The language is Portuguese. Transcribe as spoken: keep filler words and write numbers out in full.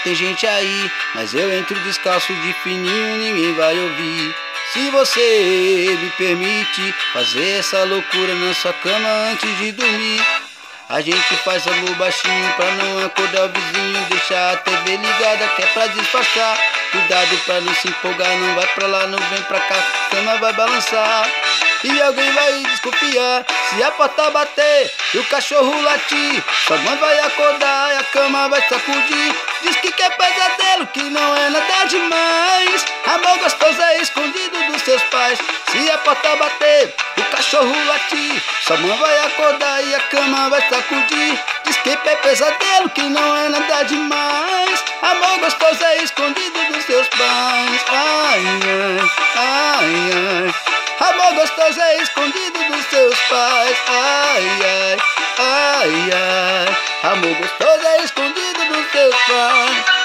tem gente aí, mas eu entro descalço de fininho, ninguém vai ouvir. Se você me permite fazer essa loucura na sua cama antes de dormir, a gente faz amor baixinho pra não acordar o vizinho, deixar a T V ligada que é pra disfarçar. Cuidado pra não se empolgar, não vai pra lá, não vem pra cá, a cama vai balançar. E alguém vai desconfiar se a porta bater e o cachorro latir. Sua mãe vai acordar e a cama vai sacudir. Diz que quer pesadelo, que não é nada demais. Amor gostoso é escondido dos seus pais. Se a porta bater, o cachorro latir, sua mãe vai acordar e a cama vai sacudir. Diz que é pesadelo, que não é nada demais. Amor gostoso é escondido dos seus pais. Ai, ai, ai, ai. Amor gostoso é escondido dos seus pais. Ai, ai, ai, ai. Amor gostoso é escondido dos seus pais.